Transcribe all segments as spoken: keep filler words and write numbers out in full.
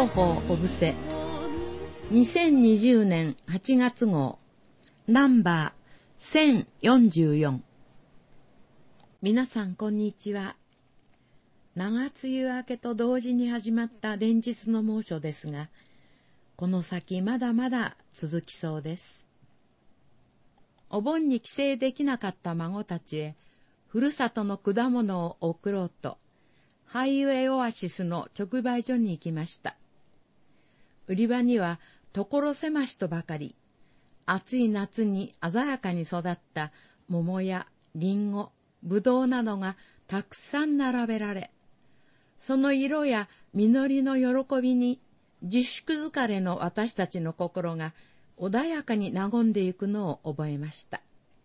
情報おぶせにせんにじゅうねんはちがつ号ナンバーせんよんじゅうよん。皆さんこんにちは。長梅雨明けと同時に始まった連日の猛暑ですが、この先まだまだ続きそうです。お盆に帰省できなかった孫たちへふるさとの果物を送ろうと、ハイウェイオアシスの直売所に行きました。売り場には所狭しとばかり、暑い夏に鮮やかに育った桃やリンゴ、ブドウなどがたくさん並べられ、その色や実りの喜びに自粛疲れの私たちの心が穏やかに和んでいくのを覚えました。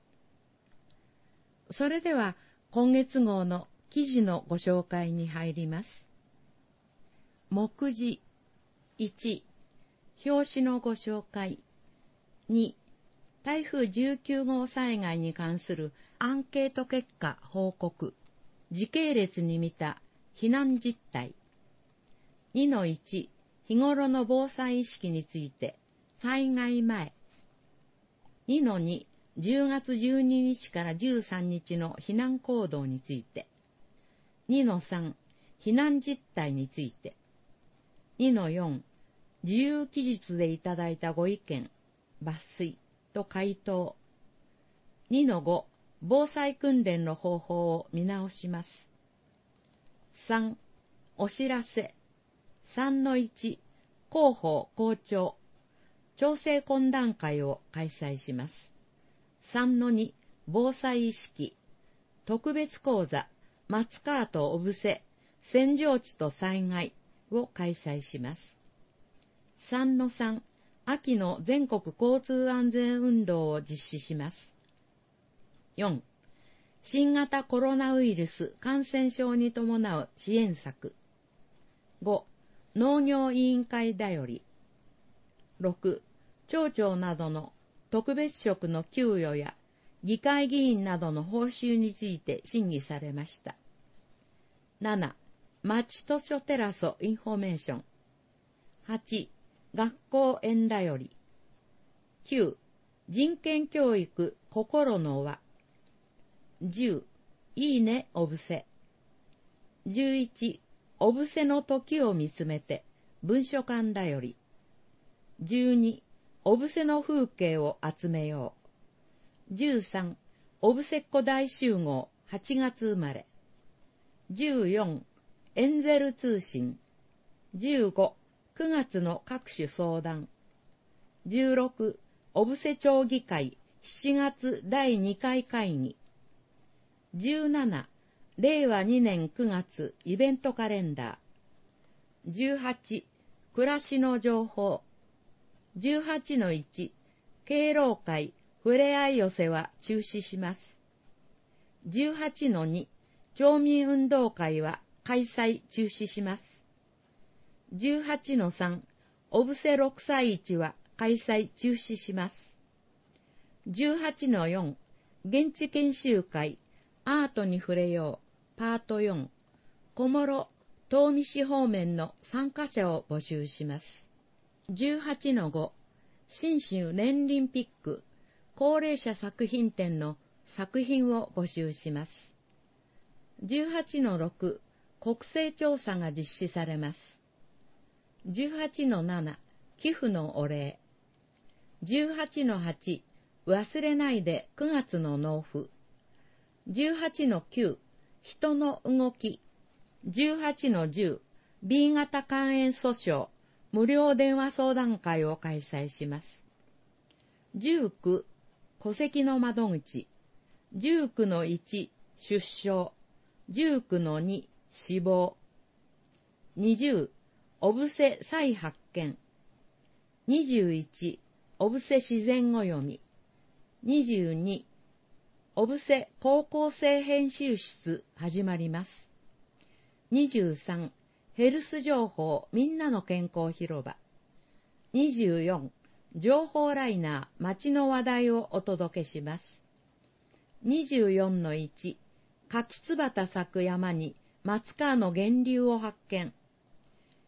それでは今月号の記事のご紹介に入ります。目次いち、表紙のご紹介。に、台風じゅうきゅう号災害に関するアンケート結果報告。時系列に見た避難実態。にのいち、日頃の防災意識について災害前。にのに、じゅうがつじゅうににちからじゅうさんにちの避難行動について。にのさん、避難実態について。にのよん、自由記述でいただいたご意見、抜粋と回答。にのご、防災訓練の方法を見直します。さん、お知らせ。さんのいち、広報校長、調整懇談会を開催します。さんのに、防災意識、特別講座、松川と小布施、扇状地と災害を開催します。さんのさん、秋の全国交通安全運動を実施します。よん、新型コロナウイルス感染症に伴う支援策。ご、農業委員会だより。ろく、町長などの特別職の給与や議会議員などの報酬について審議されました。なな、町図書テラソインフォメーション。はち、学校園だより。きゅう、人権教育心の輪。じゅう、いいねおぶせ。じゅういち、おぶせの時を見つめて文書館だより。じゅうに、おぶせの風景を集めよう。じゅうさん、おぶせっ子大集合はちがつ生まれ。じゅうよん、エンゼル通信。じゅうご、くがつの各種相談。じゅうろく、おぶせ町議会しちがつだいにかい会議。じゅうなな、れいわにねんくがつイベントカレンダー。じゅうはち、暮らしの情報。じゅうはちのいち、敬老会ふれあい寄せは中止します。じゅうはちのに、町民運動会は開催中止します。じゅうはちのさん、おぶせろくさい市は開催中止します。じゅうはちのよん、現地研修会アートに触れようパートよん、小諸東御市方面の参加者を募集します。じゅうはちのご、信州年輪ピック高齢者作品展の作品を募集します。じゅうはちのろく、国勢調査が実施されます。じゅうはちのなな、寄付のお礼。じゅうはちのはち、忘れないでくがつの納付。じゅうはちのきゅう、人の動き。じゅうはちのじゅう、ビー 型肝炎訴訟無料電話相談会を開催します。じゅうきゅう、戸籍の窓口。じゅうきゅうのいち、出生。じゅうきゅうのに、死亡。にじゅう、おぶせ再発見。にじゅういち、おぶせ自然お読み。にじゅうに、おぶせ高校生編集室始まります。にじゅうさん、ヘルス情報みんなの健康広場。にじゅうよん、情報ライナー街の話題をお届けします。にじゅうよんのいち、柿椿咲く山に松川の源流を発見。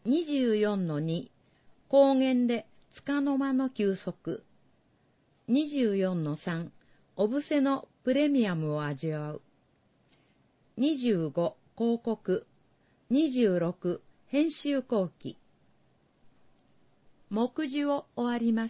にじゅうよんのに、高原で束の間の休息。にじゅうよんのさん、お布施のプレミアムを味わう。にじゅうご、広告。にじゅうろく、編集後期。目次を終わります。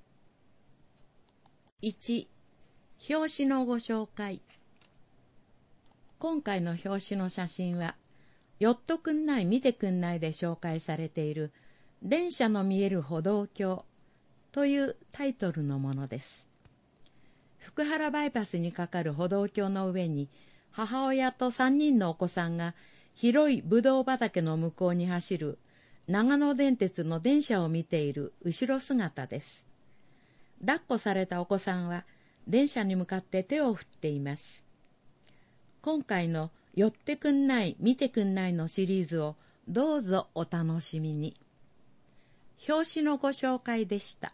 いち、表紙のご紹介。今回の表紙の写真は、寄っとくんない見てくんないで紹介されている電車の見える歩道橋というタイトルのものです。福原バイパスにかかる歩道橋の上に母親とさんにんのお子さんが広いぶどう畑の向こうに走る長野電鉄の電車を見ている後ろ姿です。抱っこされたお子さんは電車に向かって手を振っています。今回の寄ってくんない見てくんないのシリーズをどうぞお楽しみに。表紙のご紹介でした。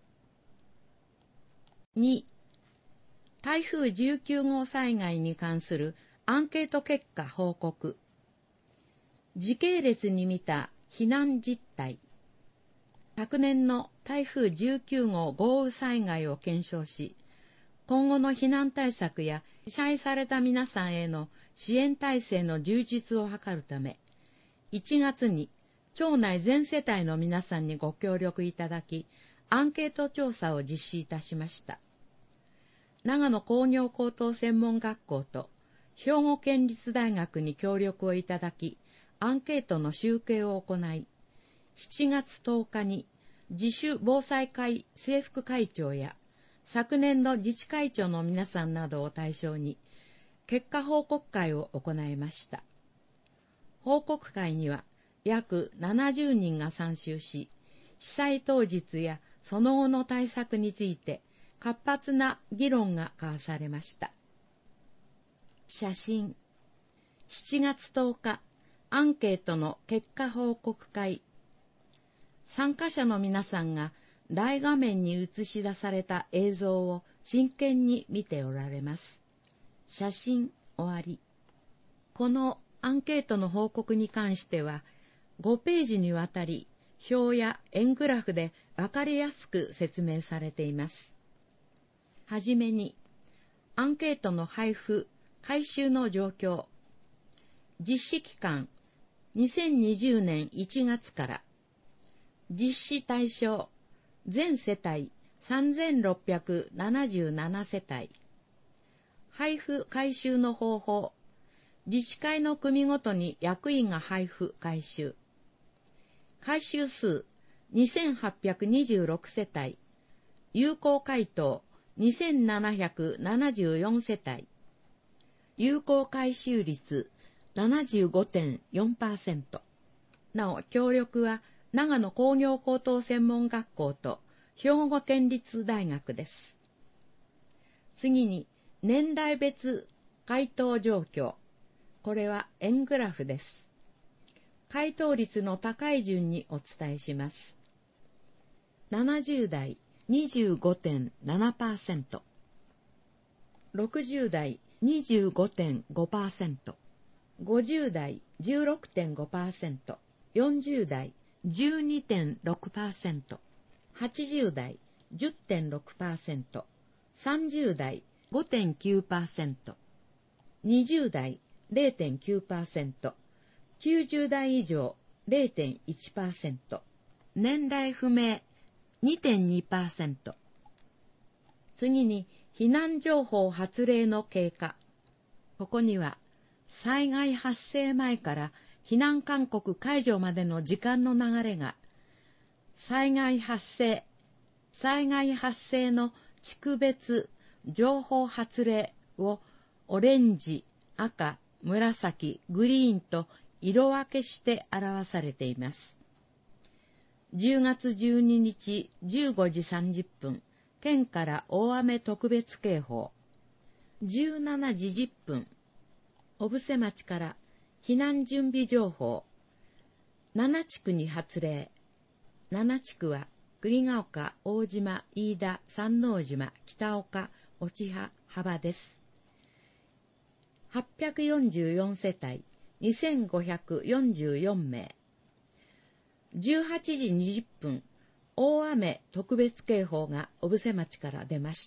に、台風じゅうきゅうごう災害に関するアンケート結果報告。時系列に見た避難実態。昨年の台風じゅうきゅうごう豪雨災害を検証し、今後の避難対策や被災された皆さんへの支援体制の充実を図るため、いちがつに町内全世帯の皆さんにご協力いただき、アンケート調査を実施いたしました。長野工業高等専門学校と兵庫県立大学に協力をいただき、アンケートの集計を行い、しちがつとおかに自主防災会制服会長や昨年の自治会長の皆さんなどを対象に結果報告会を行いました。報告会には約ななじゅうにんが参集し、被災当日やその後の対策について活発な議論が交わされました。写真。しちがつとおか、アンケートの結果報告会。参加者の皆さんが大画面に映し出された映像を真剣に見ておられます。写真終わり。このアンケートの報告に関しては、ごページにわたり表や円グラフでわかりやすく説明されています。はじめに、アンケートの配布、回収の状況。実施期間、にせんにじゅうねんいちがつから。実施対象、全世帯さんぜんろっぴゃくななじゅうななせたい。配布回収の方法。自治会の組ごとに役員が配布回収。回収数にせんはっぴゃくにじゅうろくせたい。有効回答にせんななひゃくななじゅうよんせたい。有効回収率 ななじゅうごてんよんパーセント。なお、協力は長野工業高等専門学校と兵庫県立大学です。次に、年代別回答状況。これは円グラフです。回答率の高い順にお伝えします。ななじゅうだい にじゅうごてんななパーセント、ろくじゅうだい にじゅうごてんごパーセント、ごじゅうだい じゅうろくてんごパーセント、よんじゅうだい じゅうにてんろくパーセント、はちじゅうだい じゅってんろくパーセント、さんじゅうだい ごてんきゅうパーセント、にじゅうだい れいてんきゅうパーセント、きゅうじゅうだい以上 れいてんいちパーセント、年代不明 にてんにパーセント。次に避難情報発令の経過。ここには災害発生前から避難勧告解除までの時間の流れが、災害発生、災害発生の地区別情報発令をオレンジ、赤、紫、グリーンと色分けして表されています。じゅうがつじゅうににちじゅうごじさんじゅっぷん、県から大雨特別警報。じゅうしちじじゅっぷん、小布施町から避難準備情報。ななちくに発令。ななちくは栗ヶ丘、大島、飯田、山王島、北岡、落葉、幅です。はっぴゃくよんじゅうよんせたい、にせんごひゃくよんじゅうよんめい。 じゅうはちじにじゅっぷん、大雨特別警報が小布施町から出ました。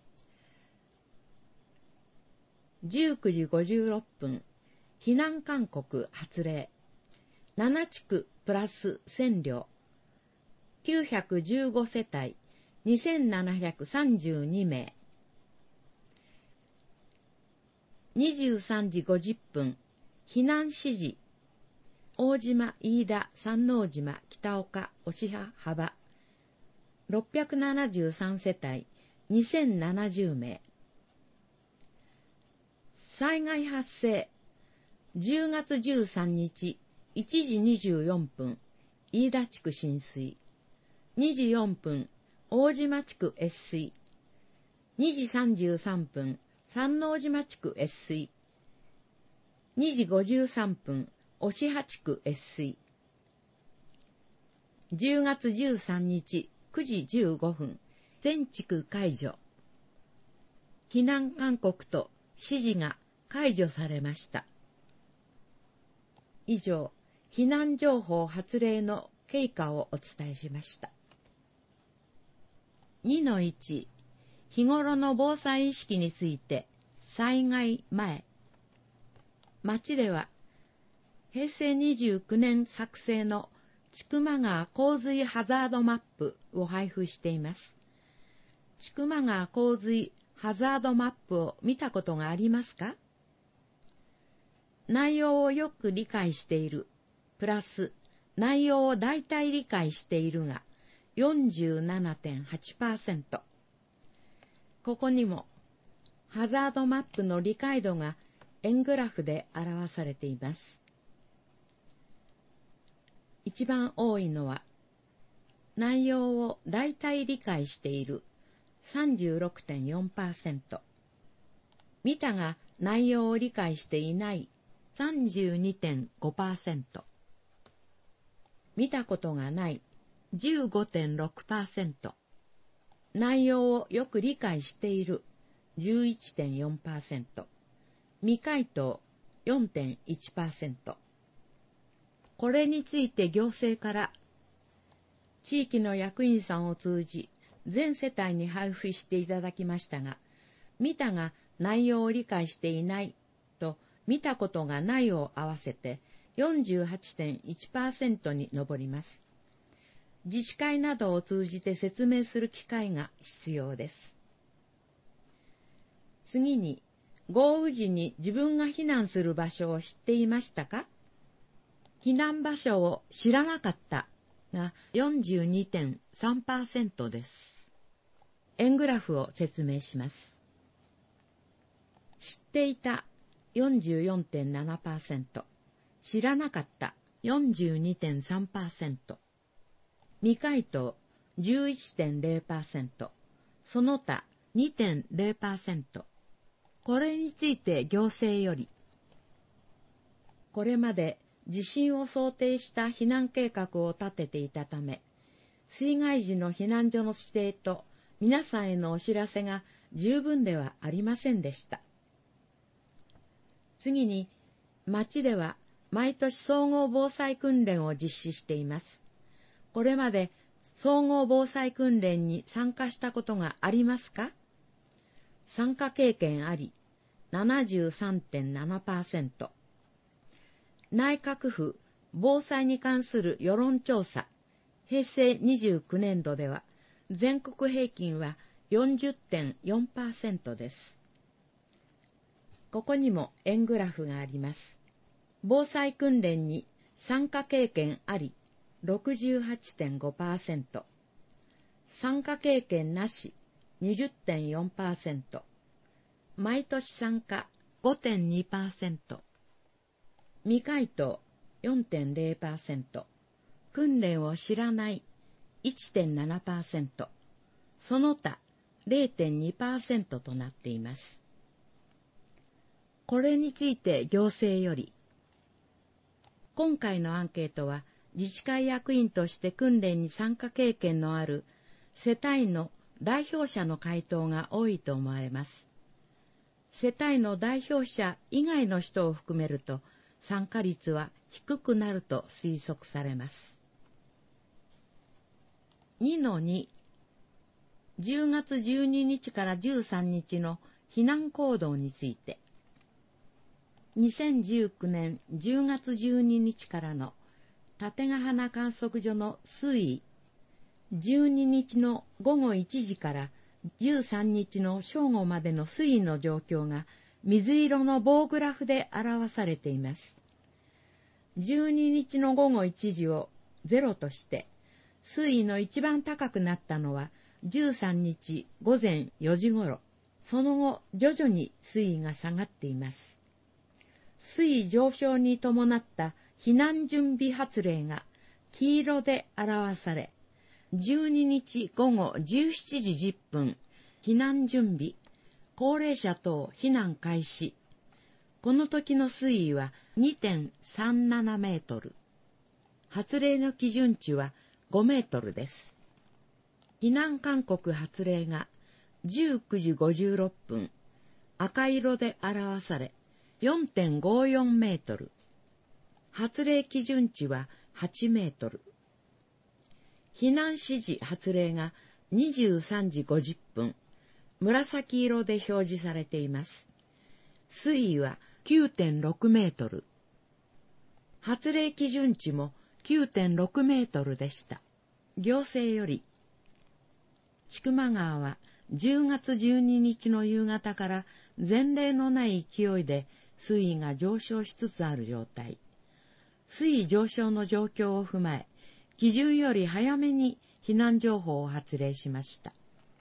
じゅうくじごじゅうろっぷん、避難勧告発令。なな地区プラスせんりょう。きゅうひゃくじゅうごせたい、にせんななひゃくさんじゅうにめい。にじゅうさんじごじゅっぷん、避難指示。大島、飯田、山王島、北岡、押羽、幅。ろっぴゃくななじゅうさんせたい、にせんななじゅうめい。災害発生。じゅうがつじゅうさんにち、いちじにじゅうよんぷん、飯田地区浸水。にじよんぷん、大島地区越水。にじさんじゅうさんぷん、山王島地区越水。にじごじゅうさんぷん、押羽地区越水。じゅうがつじゅうさんにち、くじじゅうごふん、全地区解除。避難勧告と指示が解除されました。以上、避難情報発令の経過をお伝えしました。にのいち、日頃の防災意識について、災害前。町では、へいせいにじゅうきゅうねん作成の千曲川洪水ハザードマップを配布しています。千曲川洪水ハザードマップを見たことがありますか？内容をよく理解している、プラス内容を大体理解しているが よんじゅうななてんはちパーセント。ここにもハザードマップの理解度が円グラフで表されています。一番多いのは、内容を大体理解している さんじゅうろくてんよんパーセント。見たが内容を理解していない さんじゅうにてんごパーセント。見たことがない じゅうごてんろくパーセント。内容をよく理解している じゅういちてんよんパーセント。未回答 よんてんいちパーセント。これについて行政から地域の役員さんを通じ全世帯に配布していただきましたが、見たが内容を理解していないと見たことがないを合わせて よんじゅうはちてんいちパーセント に上ります。自治会などを通じて説明する機会が必要です。次に、豪雨時に自分が避難する場所を知っていましたか？避難場所を知らなかったが よんじゅうにてんさんパーセント です。円グラフを説明します。知っていた よんじゅうよんてんななパーセント、知らなかった よんじゅうにてんさんパーセント、未回答 じゅういちてんゼロパーセント、その他 にてんゼロパーセント。これについて行政より、これまで地震を想定した避難計画を立てていたため、水害時の避難所の指定と皆さんへのお知らせが十分ではありませんでした。次に、町では毎年総合防災訓練を実施しています。これまで総合防災訓練に参加したことがありますか？参加経験あり ななじゅうさんてんななパーセント。内閣府防災に関する世論調査へいせいにじゅうきゅうねんどでは全国平均は よんじゅってんよんパーセント です。ここにも円グラフがあります。防災訓練に参加経験あり ろくじゅうはちてんごパーセント、参加経験なし にじゅってんよんパーセント、毎年参加 ごてんにパーセント、未回答 よんてんゼロパーセント、訓練を知らない いってんななパーセント、その他 ゼロてんにパーセント となっています。これについて行政より、今回のアンケートは自治会役員として訓練に参加経験のある世帯の代表者の回答が多いと思われます。世帯の代表者以外の人を含めると参加率は低くなると推測されます。 にのに、じゅうがつじゅうににちからじゅうさんにちの避難行動について、にせんじゅうきゅうねんじゅうがつじゅうににちからの立ヶ花観測所の水位、じゅうににちのごごいちじからじゅうさんにちの正午までの水位の状況が水色の棒グラフで表されています。じゅうににちのごごいちじをゼロとして、水位の一番高くなったのはじゅうさんにちごぜんよじごろ、その後徐々に水位が下がっています。水位上昇に伴った避難準備発令が黄色で表され、じゅうににちごごじゅうしちじじゅっぷん、避難準備、高齢者等避難開始。この時の水位は にてんさんなな メートル。発令の基準値はごメートルです。避難勧告発令がじゅうくじごじゅうろっぷん、赤色で表され よんてんごよん メートル。発令基準値ははちメートル。避難指示発令がにじゅうさんじごじゅっぷん、紫色で表示されています。水位は きゅうてんろく メートル。発令基準値も きゅうてんろく メートルでした。行政より、千曲川はじゅうがつじゅうににちの夕方から前例のない勢いで水位が上昇しつつある状態。水位上昇の状況を踏まえ、基準より早めに避難情報を発令しました。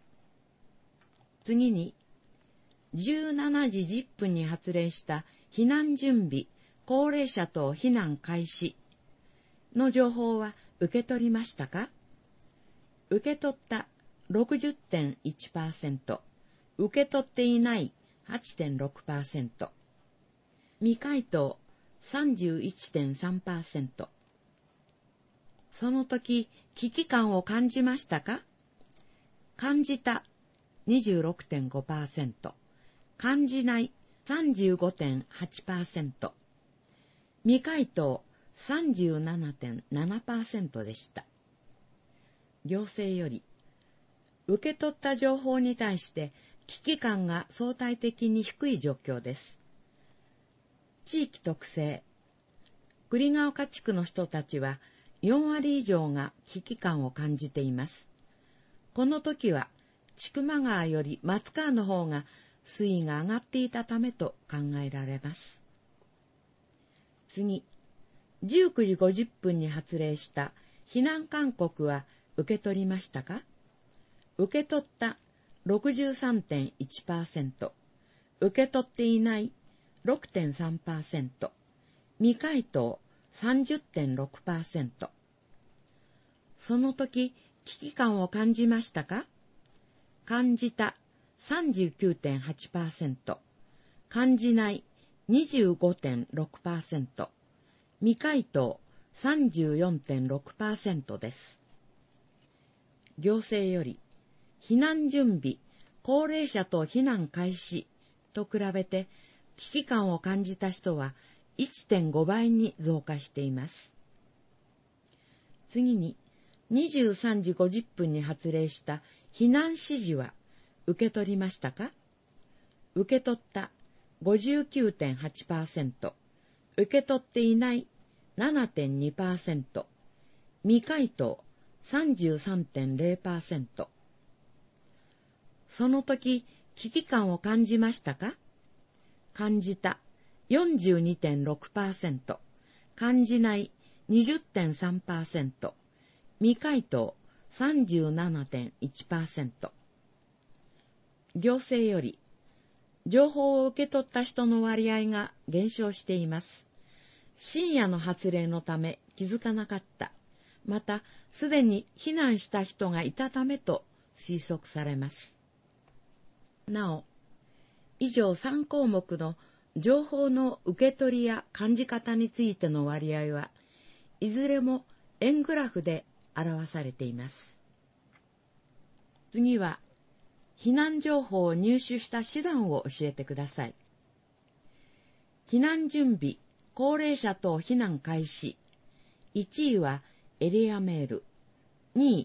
次に、じゅうしちじじゅっぷんに発令した避難準備、高齢者等避難開始の情報は受け取りましたか？受け取った ろくじゅってんいちパーセント、受け取っていない はちてんろくパーセント、未回答 さんじゅういちてんさんパーセント。その時、危機感を感じましたか？感じた にじゅうろくてんごパーセント、感じない さんじゅうごてんはちパーセント、未回答 さんじゅうななてんななパーセント でした。行政より、受け取った情報に対して危機感が相対的に低い状況です。地域特性、栗ヶ丘地区の人たちはよんわり以上が危機感を感じています。この時は、千曲川より松川の方が水位が上がっていたためと考えられます。次、じゅうくじごじゅっぷんに発令した避難勧告は受け取りましたか？受け取った ろくじゅうさんてんいちパーセント、受け取っていない ろくてんさんパーセント、未回答 さんじゅってんろくパーセント。その時、危機感を感じましたか？感じた さんじゅうきゅうてんはちパーセント、感じない にじゅうごてんろくパーセント、未回答 さんじゅうよんてんろくパーセント です。行政より、避難準備、高齢者と避難開始と比べて危機感を感じた人は いってんごばいに増加しています。次に、にじゅうさんじごじゅっぷんに発令した避難指示は受け取りましたか？受け取った ごじゅうきゅうてんはちパーセント、受け取っていない ななてんにパーセント、未回答 さんじゅうさんてんぜろパーセント。その時、危機感を感じましたか？感じた よんじゅうにてんろくパーセント、感じない にじゅってんさんパーセント、未回答 さんじゅうななてんいちパーセント。行政より、情報を受け取った人の割合が減少しています。深夜の発令のため気づかなかった。また、すでに避難した人がいたためと推測されます。なお、以上さんこうもくの情報の受け取りや感じ方についての割合は、いずれも円グラフで表されています。次は、避難情報を入手した手段を教えてください。避難準備、高齢者等避難開始。いちいはエリアメール、にい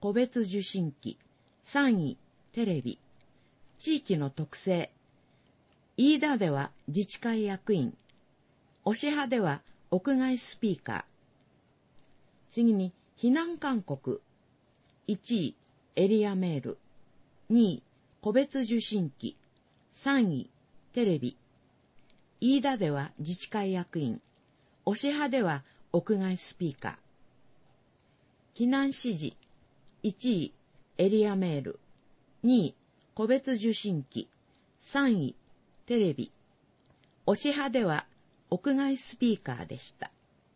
個別受信機、さんいテレビ、地域の特性、飯田では自治会役員、押派では屋外スピーカー。次に避難勧告、いちいエリアメール、にい個別受信機、さんいテレビ、飯田では自治会役員、押派では屋外スピーカー。避難指示、いちいエリアメール、にい個別受信機、さんいテレビ、押派では屋外スピーカーでした。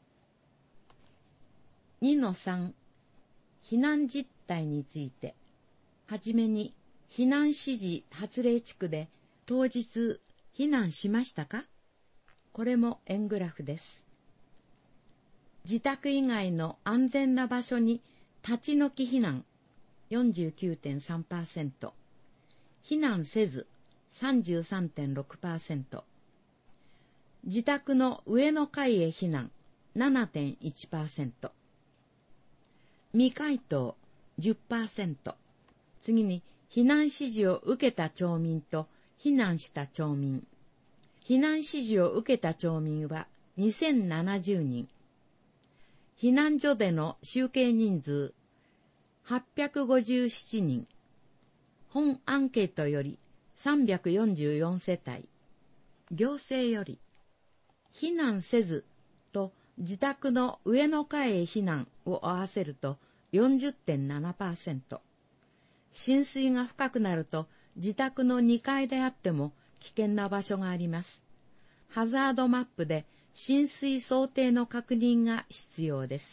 にのさん、避難実態について。はじめに、避難指示発令地区で当日避難しましたか？これも円グラフです。自宅以外の安全な場所に立ち退き避難 よんじゅうきゅうてんさんパーセント、避難せず さんじゅうさんてんろくパーセント、自宅の上の階へ避難 ななてんいちパーセント、未回答 じゅっパーセント、次に避難指示を受けた町民と避難した町民。避難指示を受けた町民はにせんななじゅうにん。避難所での集計人数はっぴゃくごじゅうななにん。本アンケートよりさんびゃくよんじゅうよんせたい。行政より避難せずと自宅の上の階へ避難を合わせると よんじゅってんななパーセント。浸水が深くなると自宅のにかいであっても危険な場所があります。ハザードマップで浸水想定の確認が必要です。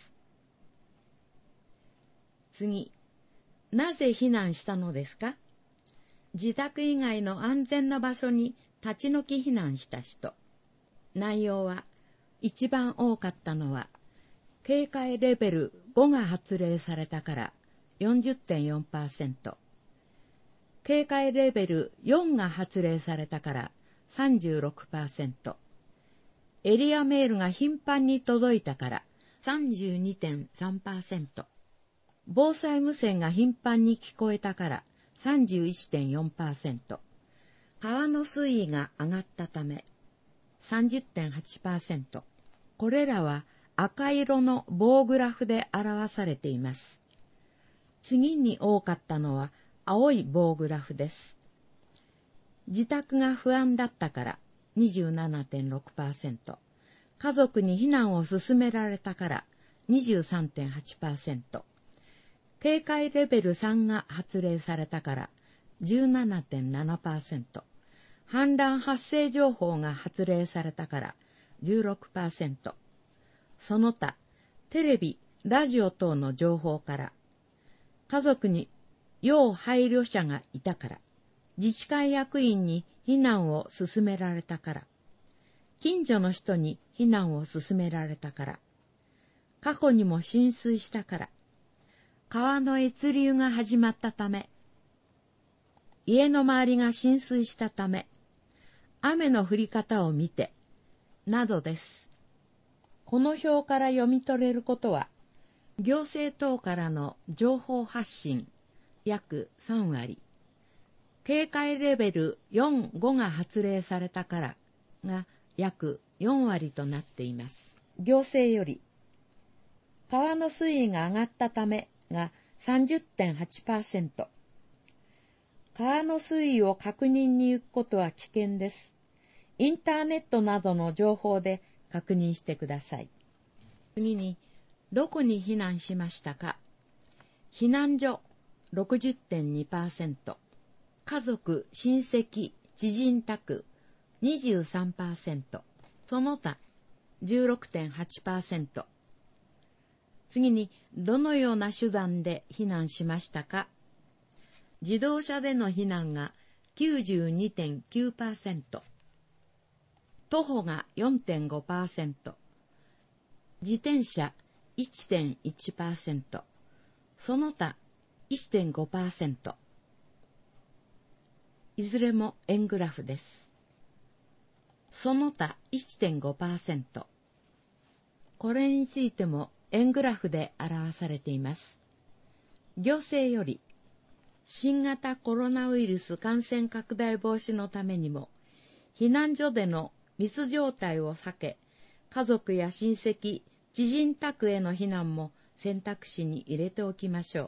次、なぜ避難したのですか？自宅以外の安全な場所に立ち退き避難した人。内容は、一番多かったのは、警戒レベルごが発令されたから よんじゅってんよんパーセント、警戒レベルよんが発令されたから さんじゅうろくパーセント、エリアメールが頻繁に届いたから さんじゅうにてんさんパーセント、防災無線が頻繁に聞こえたから さんじゅういちてんよんパーセント、川の水位が上がったため さんじゅってんはちパーセント、これらは赤色の棒グラフで表されています。次に多かったのは青い棒グラフです。自宅が不安だったから にじゅうななてんろくパーセント、家族に避難を勧められたから にじゅうさんてんはちパーセント、警戒レベルさんが発令されたから じゅうななてんななパーセント、氾濫発生情報が発令されたから じゅうろくパーセント、その他、テレビ、ラジオ等の情報から、家族に要配慮者がいたから、自治会役員に避難を勧められたから、近所の人に避難を勧められたから、過去にも浸水したから、川の越流が始まったため、家の周りが浸水したため、雨の降り方を見て、などです。この表から読み取れることは、行政等からの情報発信約さんわり、警戒レベルよん、ごが発令されたからが約よんわりとなっています。行政より、川の水位が上がったためが さんじゅってんはちパーセント。川の水位を確認に行くことは危険です。インターネットなどの情報で確認してください。次に、どこに避難しましたか？避難所 ろくじゅってんにパーセント、家族、親戚、知人宅 にじゅうさんパーセント、その他 じゅうろくてんはちパーセント。次に、どのような手段で避難しましたか？自動車での避難が きゅうじゅうにてんきゅうパーセント、徒歩が よんてんごパーセント、自転車 いってんいちパーセント、その他 いってんごパーセント。いずれも円グラフです。その他 いってんごパーセント。これについても円グラフで表されています。 行政より、新型コロナウイルス感染拡大防止のためにも、避難所での密状態を避け、家族や親戚、知人宅への避難も選択肢に入れておきましょう。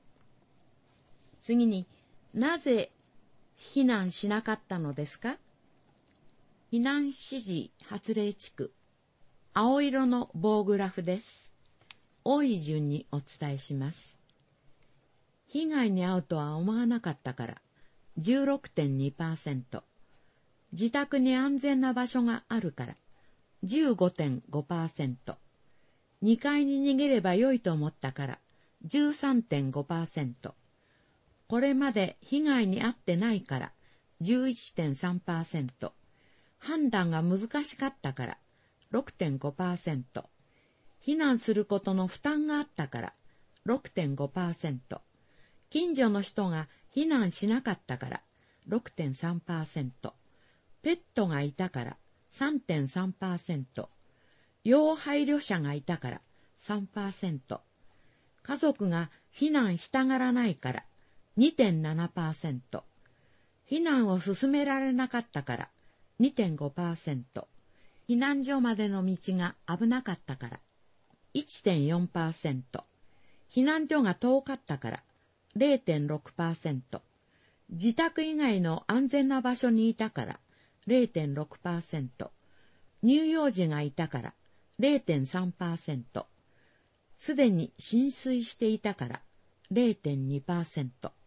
次に、なぜ避難しなかったのですか？避難指示発令地区、青色の棒グラフです。多い順にお伝えします。被害に遭うとは思わなかったから じゅうろくてんにパーセント、自宅に安全な場所があるから じゅうごてんごパーセント、にかいに逃げればよいと思ったから じゅうさんてんごパーセント、これまで被害に遭ってないから じゅういってんさんパーセント、判断が難しかったから ろくてんごパーセント、避難することの負担があったから ろくてんごパーセント、近所の人が避難しなかったから ろくてんさんパーセント、ペットがいたから さんてんさんパーセント、要配慮者がいたから さんパーセント、家族が避難したがらないから にてんななパーセント、避難を進められなかったから にてんごパーセント、避難所までの道が危なかったから いってんよんパーセント、避難所が遠かったから れいてんろくパーセント、自宅以外の安全な場所にいたから れいてんろくパーセント、乳幼児がいたから れいてんさんパーセント、すでに浸水していたから れいてんにパーセント。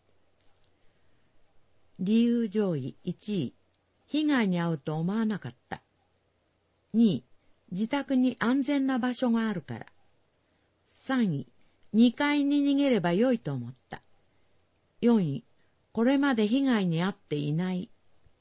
理由上位いちい、被害に遭うと思わなかった。にい、自宅に安全な場所があるから。さんい、にかいに逃げればよいと思った。よんい、これまで被害に遭っていない。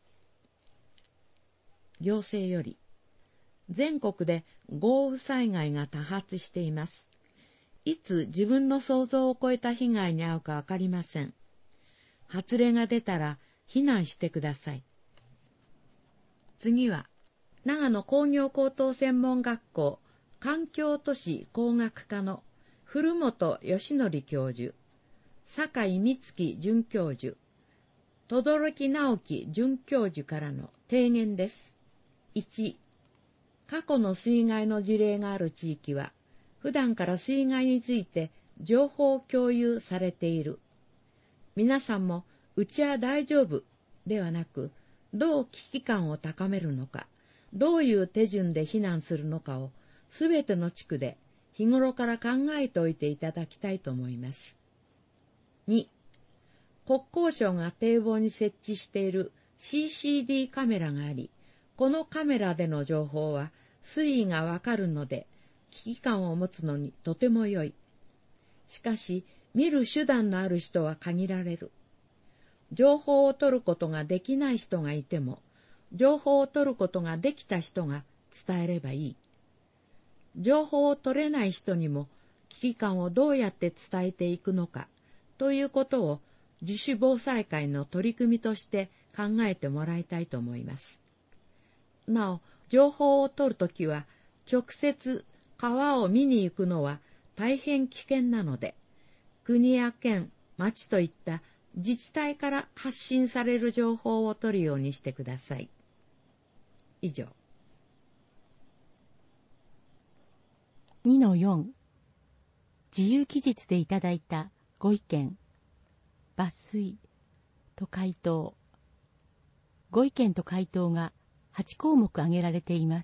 行政より、全国で豪雨災害が多発しています。いつ自分の想像を超えた被害に遭うかわかりません。発令が出たら避難してください。次は、長野工業高等専門学校環境都市工学科の古本義則教授、酒井美月准教授、轟直樹准教授からの提言です。いち、過去の水害の事例がある地域は、普段から水害について情報共有されている。皆さんも、うちは大丈夫ではなく、どう危機感を高めるのか、どういう手順で避難するのかを、すべての地区で日頃から考えておいていただきたいと思います。に、国交省が堤防に設置している シーシーディー カメラがあり、このカメラでの情報は水位がわかるので、危機感を持つのにとても良い。しかし、見る手段のある人は限られる。情報を取ることができない人がいても、情報を取ることができた人が伝えればいい。情報を取れない人にも危機感をどうやって伝えていくのかということを自主防災会の取り組みとして考えてもらいたいと思います。なお、情報を取るときは直接川を見に行くのは大変危険なので、国や県、町といった自治体から発信される情報を取るようにしてください。以上。 にのよん、自由記述でいただいたご意見、抜粋と回答。ご意見と回答がはちこうもく挙げられています。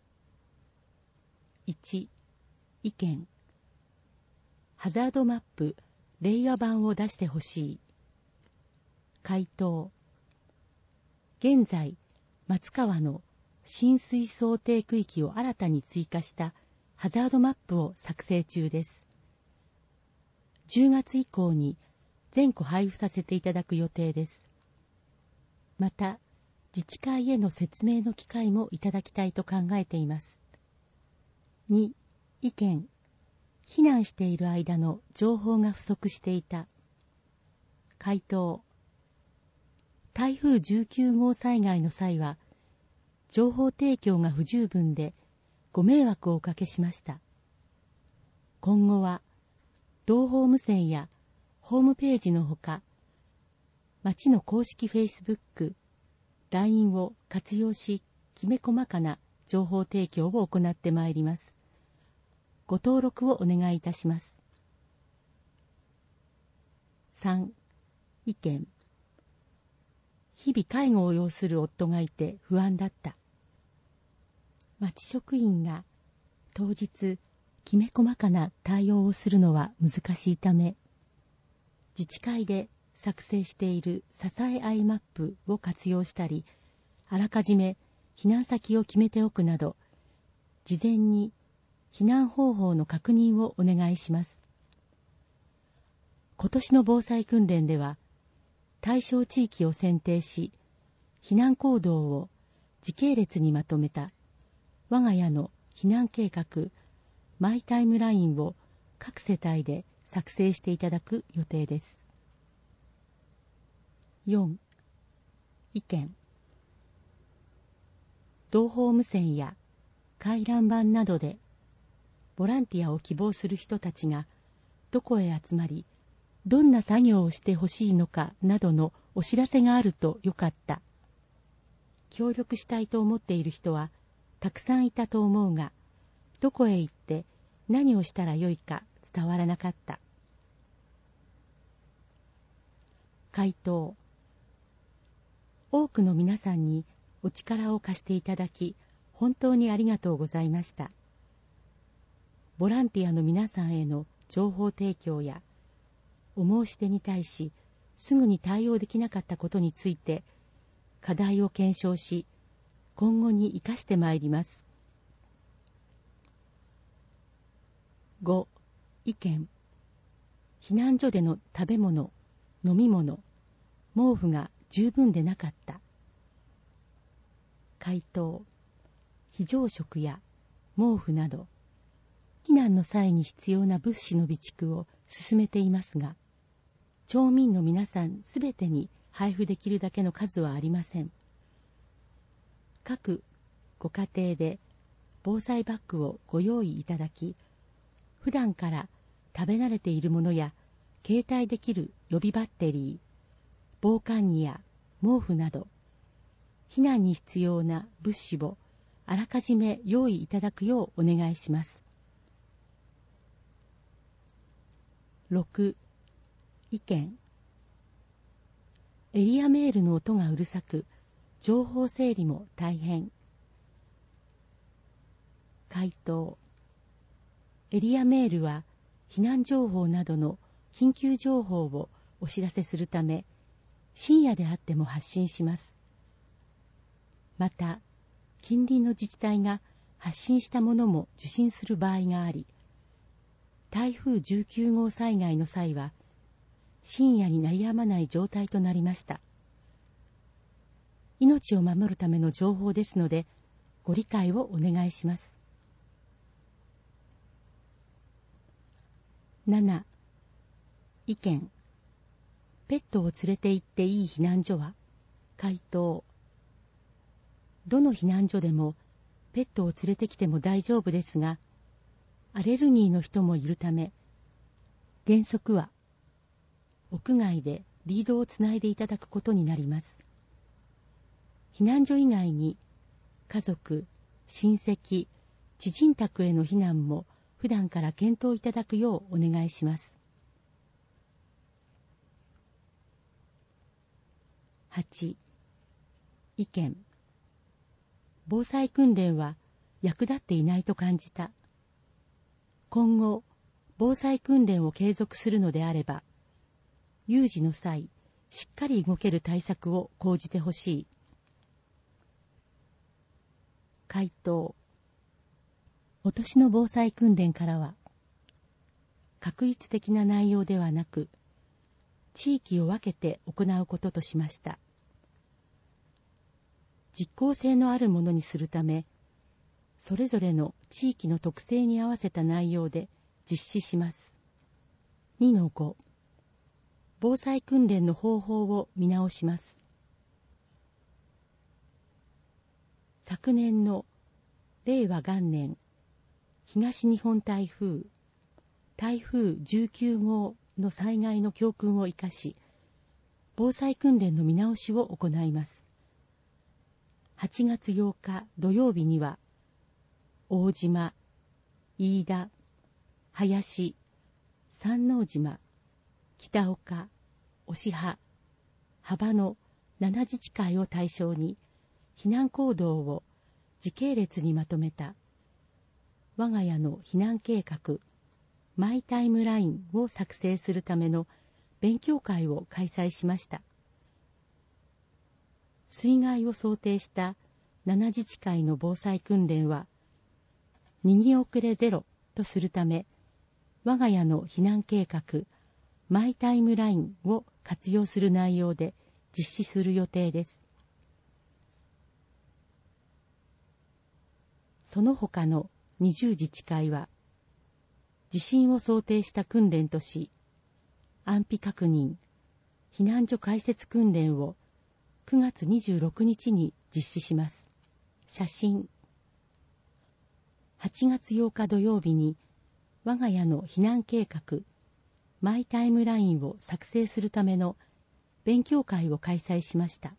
いち、意見。ハザードマップ令和版を出してほしい。回答。現在、松川の浸水想定区域を新たに追加したハザードマップを作成中です。じゅうがつ以降に全戸配布させていただく予定です。また、自治会への説明の機会もいただきたいと考えています。に、意見。避難している間の情報が不足していた。回答。台風じゅうきゅうごう災害の際は、情報提供が不十分でご迷惑をおかけしました。今後は、 同ホーム線やホームページのほか、町の公式フェイスブック、ライン を活用し、きめ細かな情報提供を行ってまいります。ご登録をお願いいたします。さん、意見。日々介護を要する夫がいて不安だった。町職員が当日きめ細かな対応をするのは難しいため、自治会で作成している支え合いマップを活用したり、あらかじめ避難先を決めておくなど、事前に避難方法の確認をお願いします。今年の防災訓練では、対象地域を選定し、避難行動を時系列にまとめた我が家の避難計画マイタイムラインを各世帯で作成していただく予定です。よん、意見。同ホーム線や回覧板などでボランティアを希望する人たちがどこへ集まり、どんな作業をしてほしいのかなどのお知らせがあるとよかった。協力したいと思っている人はたくさんいたと思うが、どこへ行って何をしたらよいか伝わらなかった。回答。多くの皆さんにお力を貸していただき、本当にありがとうございました。ボランティアの皆さんへの情報提供や、お申し出に対し、すぐに対応できなかったことについて、課題を検証し、今後に生かしてまいります。ご、意見。避難所での食べ物、飲み物、毛布が十分でなかった。回答。非常食や毛布など、避難の際に必要な物資の備蓄を進めていますが、町民の皆さんすべてに配布できるだけの数はありません。各ご家庭で防災バッグをご用意いただき、普段から食べ慣れているものや携帯できる予備バッテリー、防寒着や毛布など、避難に必要な物資をあらかじめ用意いただくようお願いします。ろく、意見。エリアメールの音がうるさく、情報整理も大変。回答。エリアメールは避難情報などの緊急情報をお知らせするため、深夜であっても発信します。また、近隣の自治体が発信したものも受信する場合があり、台風じゅうきゅう号災害の際は、深夜に鳴りやまない状態となりました。命を守るための情報ですので、ご理解をお願いします。なな、意見。ペットを連れて行っていい避難所は？回答。どの避難所でもペットを連れてきても大丈夫ですが、アレルギーの人もいるため、原則は屋外でリードをつないでいただくことになります。避難所以外に家族、親戚、知人宅への避難も普段から検討いただくようお願いします。はち、意見。防災訓練は役立っていないと感じた。今後、防災訓練を継続するのであれば、有事の際、しっかり動ける対策を講じてほしい。回答。今年の防災訓練からは、画一的な内容ではなく、地域を分けて行うこととしました。実効性のあるものにするため、それぞれの地域の特性に合わせた内容で実施します。にのご、防災訓練の方法を見直します。昨年の令和元年東日本台風台風じゅうきゅうごうの災害の教訓を生かし、防災訓練の見直しを行います。はちがつようか土曜日には、大島、飯田、林、山王島、北岡、忍羽、幅のなな自治会を対象に避難行動を時系列にまとめた我が家の避難計画マイタイムラインを作成するための勉強会を開催しました。水害を想定したなな自治会の防災訓練は逃げ遅れゼロとするため、我が家の避難計画マイタイムラインを活用する内容で実施する予定です。その他のにじゅう自治会は、地震を想定した訓練とし、安否確認、避難所開設訓練をくがつにじゅうろくにちに実施します。写真。はちがつようか土曜日に、我が家の避難計画、マイタイムラインを作成するための勉強会を開催しました。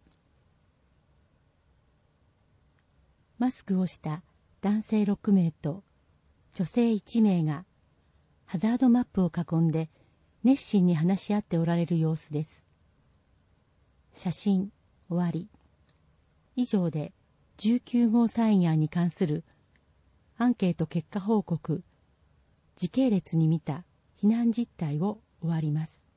マスクをした男性ろくめいと女性いちめいがハザードマップを囲んで熱心に話し合っておられる様子です。写真終わり。以上でじゅうきゅうごう災害に関するアンケート結果報告、時系列に見た避難実態を終わります。